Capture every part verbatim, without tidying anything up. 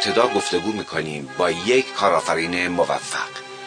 ابتدا گفتگو میکنیم با یک کارآفرین موفق،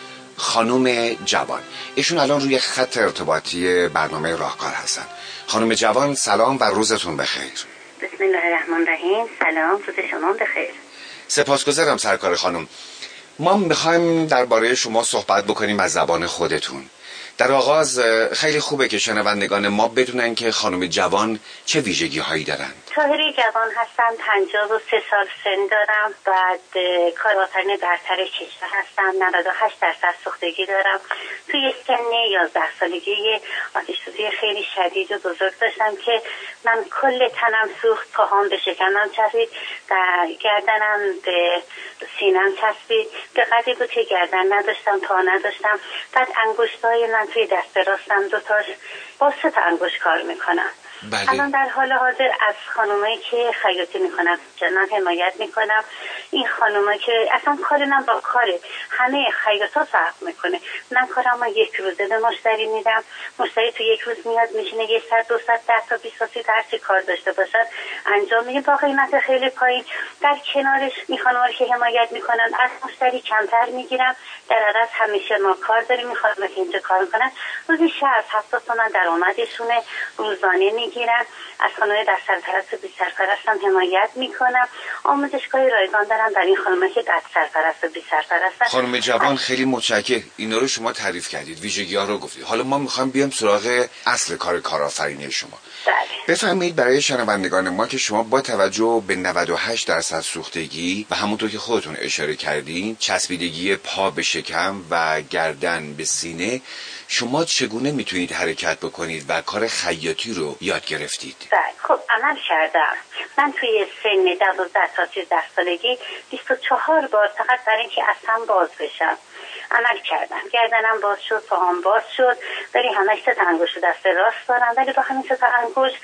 خانم جوان. ایشون الان روی خط ارتباطی برنامه راهکار هستن. خانم جوان سلام و روزتون بخیر. بسم الله الرحمن الرحیم. سلام، روز شما بخیر. سپاسگزارم سرکار خانم. ما میخوایم درباره شما صحبت بکنیم از زبان خودتون. در آغاز خیلی خوبه که شنوندگان ما بدونن که خانم جوان چه ویژگی هایی دارن. طاهره جوان هستم، پنجاه و سه سال سن دارم، بعد کارآفرین برتر کشور هستم، نود و هشت درصد سوختگی دارم. توی سن یازده سالگی آتش‌سوزی خیلی شدید و بزرگ داشتم که من کل تنم سوخت، پاهام به شکمم چسبید، در گردنم به سینم چسبید. به قدری بود که گردن نداشتم، پا نداشتم. بعد انگشتای من توی دست راستم دوتاش با سه تا انگشت کار میکنم. بله. الان در حال حاضر از خانومایی که خیاطی میکنم من حمایت میکنم. این خانوما که اصلا کارم با کاره همه خیاطا فرق میکنه. من کارم رو یک روزه به مشتری میدم، مشتری تو یک روز میاد میشینه یه صد دو صد ده تا بیست تا سی هر چی کار داشته باشد انجام میده با قیمت خیلی پایین. در کنارش این خانوما که حمایت میکنن از مشتری کمتر میگیرم، در عوض همیشه ما کار داریم. این خانوما که اینجا کار میکنن روزی شصت هفتاد تومن درآمدشونه، روزانه میگیرن. از خانومای در سرپرست و بی سرپرستم حمایت میکنم. آموزشگاه رایگان دارم برای این خانوما که در سرپرست و بی سرپرستن. خانم جوان خیلی متشکرم، اینا رو شما تعریف کردید، ویژگی ها رو گفتید. حالا ما میخوایم بیام سراغ اصل کار کارآفرینی شما. بله. بفرمایید برای شنوندگان ما که شما با توجه به نود و هشت درصد سوختگی و همونطور که خودتون اشاره کردین چسبیدگی پا به شکم و گردن به سینه، شما چگونه میتونید حرکت بکنید و کار خیاطی رو یاد گرفتید؟ بله، خب عمل کردم. من توی سن دوازده تا سیزده سالگی بیست و چهار بار فقط برای اینکه اصلا باز بشم عمل کردم. گردنم باز شد، پاهم باز شد، ولی همش سه تا انگشت دست راست دارم، ولی با همین سه تا انگشت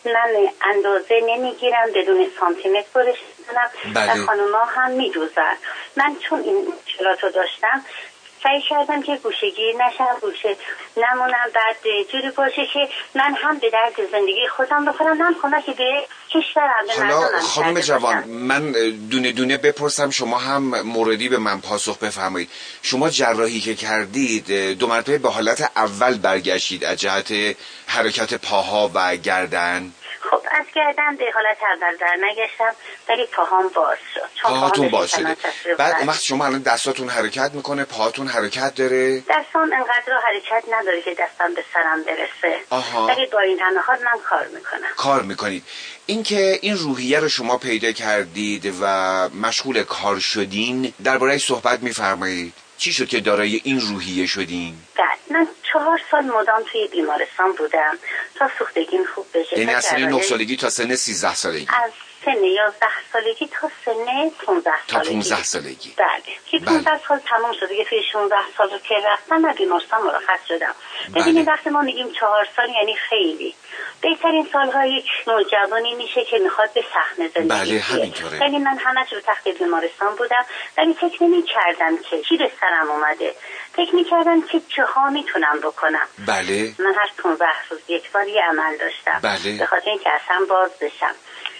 من اندازه نمیگیرم، بدون سانتی متر برش میزنم و خانوما هم میدوزن. من چون این مشکلاتو داشتم سعی کردم که گوشه‌گیر نشم، گوشه نمونم، بعد جوری باشه که من هم به درد زندگی خودم بخورم، هم کمکی به کشورم به مردمم. حالا خانم جوان من دونه دونه بپرسم، شما هم موردی به من پاسخ بفرمایید. شما جراحی که کردید دو مرتبه به حالت اول برگشتید از جهت حرکت پاها و گردن؟ خب از گردن به حالت اول در نگشتم، ولی پاهام باز شد. پاهاتون باز شده. بعد اون وقت شما الان دستاتون حرکت میکنه، پاهاتون حرکت داره؟ دستان انقدر حرکت نداره که دستم به سرم برسه. آها. ولی با این همه حال من کار میکنم. کار میکنید. این که این روحیه رو شما پیدا کردید و مشغول کار شدین، درباره صحبت میفرمایید. چی شد که دارای این روحیه شدین؟ بله، من چهار سال مدام توی بیمارستان بودم تا سوختگیم خوب بشه. یعنی از سن نه سالگی تا سن سیزده سالگی؟ از سن یازده سالگی تا سن پانزده سالگی. تا پانزده سالگی. بله. که پانزده سال تمام شد دیگه. توی شانزده سال رو که رفتم من بیمارستان مرخص شدم. ببینید وقتی ما میگیم چهار سال یعنی خیلی بهترین سال‌های یک نوجوانی میشه که میخواد به صحنه زندگی. بله همینطوره. یعنی من همش رو تخت بیمارستان بودم، ولی فکر نمی‌کردم که چی به سرم اومده. فکر می‌کردم که چه ها میتونم بکنم. بله. من هر پانزده روز یک بار یه عمل داشتم. بله. به خاطر اینکه اصلا باز بشم.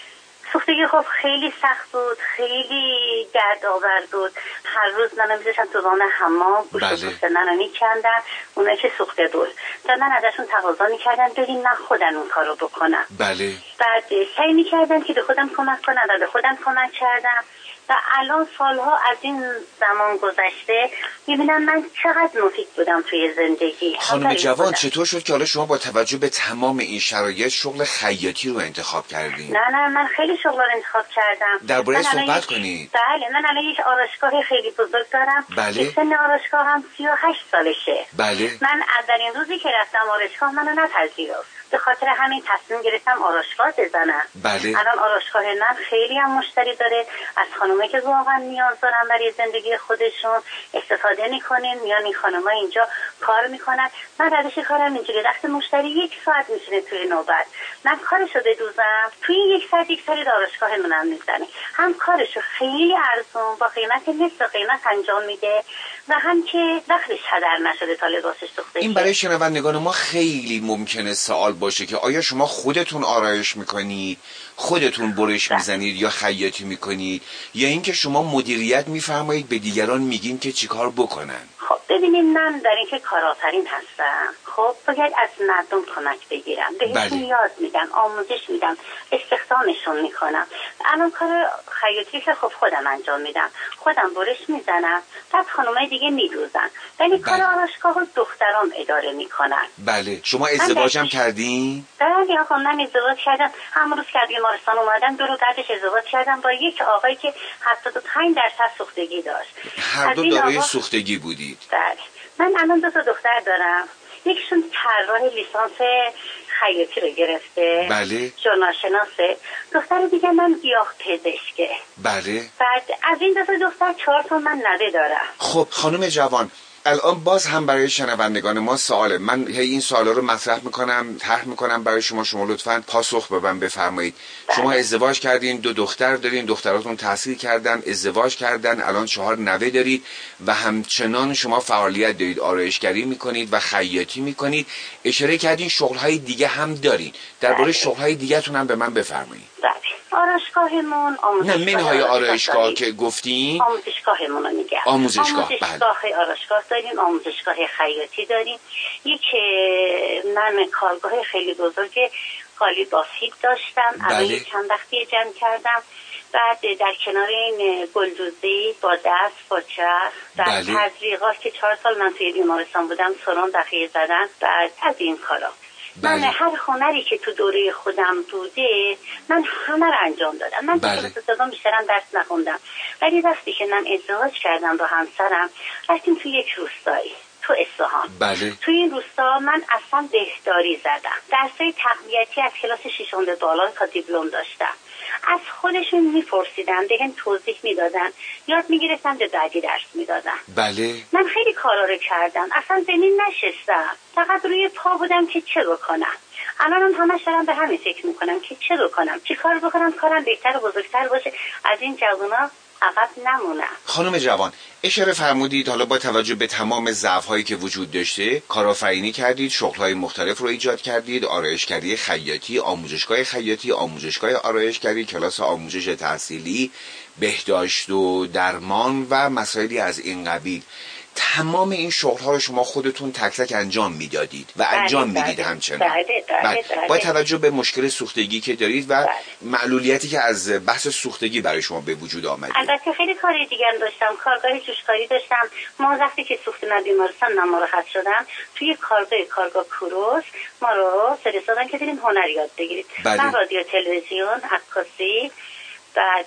سوختگی خب خیلی سخت بود، خیلی دردآور بود. هر روز منو میذاشتن تو وان حمام، گوشت و پوست منو میکندن اونایی که سوخته بود و من ازشون تقاضا میکردم بریم من خودم اون کارو بکنم. بله. بعد سعی میکردم که به خودم کمک کنم و به خودم کمک کردم و الان سالها از این زمان گذشته میبینم من چقدر مفید بودم توی زندگی. خانم جوان چطور شد که حالا شما با توجه به تمام این شرایط شغل خیاطی رو انتخاب کردین؟ نه نه من خیلی شغل رو انتخاب کردم. درباره صحبت کنید. بله من الان یک آرایشگاه خیلی بزرگ دارم. بله. سن آرایشگاه هم سی و هشت سالشه. بله. من اولین روزی که رفتم آرایشگاه منو نپذیرفت. به خاطر همین تصمیم گرفتم آرایشگاه بزنم. بله. الان آرایشگاه من خیلی هم مشتری داره، از خانومایی که واقعا نیاز دارن برای زندگی خودشون استفاده میکنین، میان این خانوما اینجا کار میکنن. من روش کارم اینجوری، وقتی مشتری یک ساعت میشینه توی نوبت، من کارشو بدوزم توی یک ساعت یک سری دانشگاهمونم میزنه، هم کارشو خیلی ارزون با قیمت نصف قیمت انجام میده و هم که وقتش هدر نشده تا لباسش سوخته. این برای شنوندگان ما خیلی ممکنه سوال باشه که آیا شما خودتون آرایش میکنید، خودتون برش میزنید یا خیاطی میکنید، یا اینکه شما مدیریت میفرمایید به دیگران میگین که چیکار بکنن؟ خب ببینید، من در اینکه کارآفرین هستم، خب باید از مردم کمک بگیرم، بهشون یاد میدم، آموزش میدم، استخدامشون میکنم. الان کار خیاطی که خب خودم انجام میدم، خودم برش میزنم، بعد خانمای دیگه میدوزن، ولی کار آرایشگاه رو دخترام اداره میکنن. بله. شما ازدواجم کردین؟ بله آقا، من ازدواج کردم، هم روز که بیمارستان اومدم دو رو بعدش ازدواج کردم با یک آقایی که هفتاد و پنج درصد سوختگی داشت. هر دو دارای آقا... سوختگی بودید؟ بله. من الان دو تا دختر دارم، یکیشون طراح لیسانس خیاطی رو گرفته، بله، ژورنالشناسه. دختر دیگه من گیاه پزشکه. بله. بعد از این دو تا دختر چهار تا من نوه دارم. خب خانم جوان، الان باز هم برای شنوندگان ما سواله، من هی این سوالا رو مطرح میکنم، طرح میکنم برای شما، شما لطفاً پاسخ به من بفرمایید. بله. شما ازدواج کردین، دو دختر دارین، دختراتون تحصیل کردن، ازدواج کردن، الان چهار نوه دارید و همچنان شما فعالیت دارید، آرایشگری میکنید و خیاطی میکنید. اشاره کردین شغل‌های دیگه هم دارین، درباره شغل‌های دیگه‌تون هم به من بفرمایید. بله. آرایشگاهمون آموزشگاه، نه منهای آرایشگاه که گفتین، آموزشگاهمون رو میگم. آموزشگاه. آموزشگاه بله. آرایشگاه داریم، آموزشگاه خیاطی داریم. یک من کارگاه خیلی بزرگ خالی باسیب داشتم، الان بله. چند وقتی جمع کردم. بعد در کنار این گلدوزی با دست با چرخ در بله. تزریقات که چهار سال من توی بیمارستان بودم سرم دخیه زدن. بعد از این کارا بله. من هر هنری که تو دوره خودم بوده من همه رو انجام دادم. من بله. تو کلاس بیشترم درس نخوندم، ولی وقتی که من ازدواج کردم با همسرم رفتیم تو یک روستایی تو اصفهان. بله. تو این روستا من اصلا بهداری زدم، درسای تقویتی از کلاس ششم به بالا تا دیپلم داشتم. از خودشون میپرسیدن، بهم توضیح میدادن، یاد میگرفتن، به بعدی درس میدادن. بله. من خیلی کارا رو کردم، اصلا زمین نشستم، فقط روی پا بودم که چه بکنم. الان هم همش دارم به همین فکر میکنم که چه بکنم، چی کار بکنم کارم بهتر و بزرگتر باشه، از این جوونا عقب نمونم. خانم جوان، اشاره فرمودید حالا با توجه به تمام ضعف‌هایی که وجود داشته کارآفرینی کردید، شغل‌های مختلف رو ایجاد کردید، آرایشگری خیاطی، آموزشگاه خیاطی، آموزشگاه آرایشگری، کلاس آموزش تحصیلی، بهداشت و درمان و مسائلی از این قبیل. تمام این شغل‌ها رو شما خودتون تک تک انجام میدادید و انجام بله میدید بله همچنان. بله بله بله. با توجه به مشکل سوختگی که دارید و بله. معلولیتی که از بحث سوختگی برای شما به وجود آمده. البته خیلی کاری دیگه هم داشتم، کارگاه جوشکاری داشتم. ما وقتی که سوخت من بیمارستان من مرخص شدم توی کارگاه کارگاه کوروش ما رو فرستادن که بریم هنر یاد بگیرید. بله. من رادیو تلویزیون، عکاسی، بعد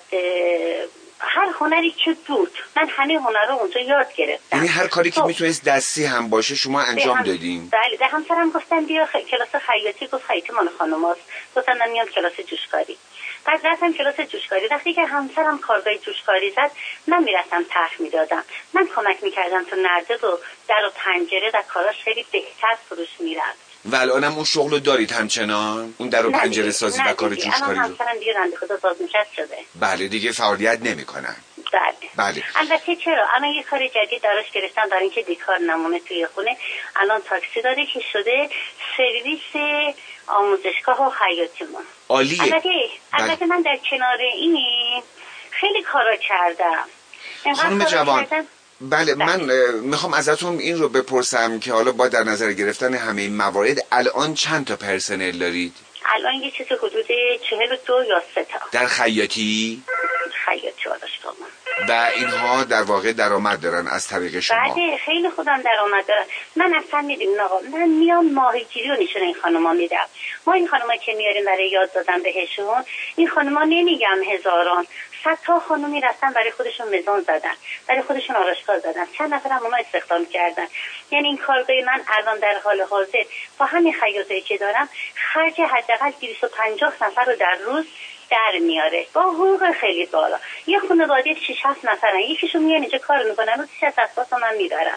هر هنری که بود من همه هنر رو اونجا یاد گرفتم. یعنی هر کاری که میتونست دستی هم باشه شما انجام هم... دادیم؟ بله. به همسرم گفتم بیا خ... کلاس خیاطی، گفت خیاطی مال خانوماست. گفتم من میام کلاس جوشکاری. بعد رفتم کلاس جوشکاری. وقتی که همسرم کارگاه جوشکاری زد من میرفتم طرح میدادم، من کمک میکردم تو نرده و در و پنجره و کاراش خیلی بهتر فروش میرفت. و الانم اون شغلو دارید همچنان؟ اون در و پنجره سازی و کار جوشکاری رو؟ همسرم دیگه رنده خدا بازنشسته شده. بله دیگه فعالیت نمیکنن. بله. بله. البته چرا الان یه کار جدید دراش گرفتن برای اینکه بیکار نمونه توی خونه. الان تاکسی داره که شده سرویس آموزشگاه و خیاطیمون. عالیه. البته البته من در کنار این خیلی کارا کردم. خانم جوان، بله من میخوام ازتون این رو بپرسم که حالا با در نظر گرفتن همه این موارد الان چند تا پرسنل دارید؟ الان یه چیز حدود چهل و دو یا سه تا. در خیاطی؟ خیاطی آرایشگاه و اینها در واقع درآمد دارن از طریق شما؟ بله خیلی خودم درآمد دارن. من اصلا میدونم آقا، من میام ماهیگیری و نشون این خانوما میدم. ما این خانوما که میاریم برای یاد دادن بهشون، این خانوما نمیگم هزاران، صد تا خانومی رفتن برای خودشون مزون زدن، برای خودشون آرایشگاه زدن، چند نفر هم اونا استخدام کردن. یعنی این کارگاه من الان در حال حاضر با همین خیاطی که دارم خرج حداقل دویست و پنجاه نفر رو در روز در میاره با حقوق خیلی بالا. یه خانواده شش هفت نفرن، یکیشون میان اینجا کار میکنن و سه تا اساس من میبرن.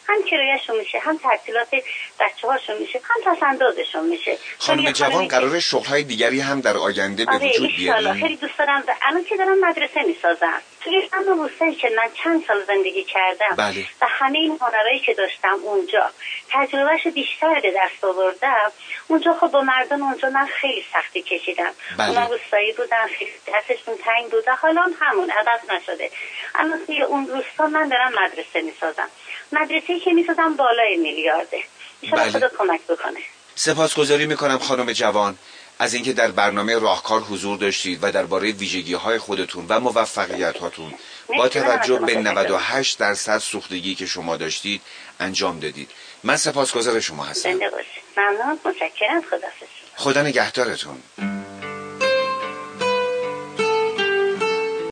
هم کرایه‌شون میشه، هم تحصیلات بچه‌هاشون میشه، هم پس‌اندازشون میشه. خانم جوان قراره شغل‌های دیگری هم در آینده به آره وجود بیارین؟ خیلی دوست دارم. الان که دارم مدرسه میسازم توی همون روستایی که من چند سال زندگی کردم. بله. و همه این هنرهایی که داشتم اونجا تجربهش بیشتر به دست آوردم. اونجا خب با مردم اونجا من خیلی سختی کشیدم. بله. اونا روستایی بودن، خیلی دستشون تنگ بود و حالا همون عوض نشده. الان توی اون روستا من دارم مدرسه میسازم. مدرسه‌ای که میسازم بالای میلیارده. ان خدا کمک بکنه. سپاسگزاری میکنم خانم جوان از اینکه در برنامه راهکار حضور داشتید و درباره ویژگی‌های خودتون و موفقیت‌هاتون با توجه به نود و هشت درصد سوختگی که شما داشتید انجام دادید. من سپاسگزار شما هستم. زنده باشید. ممنون، متشکرم. خداحافظ. خدا نگهدارتون.